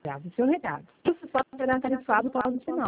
grave o seu recado. Você só será tarifado para o final.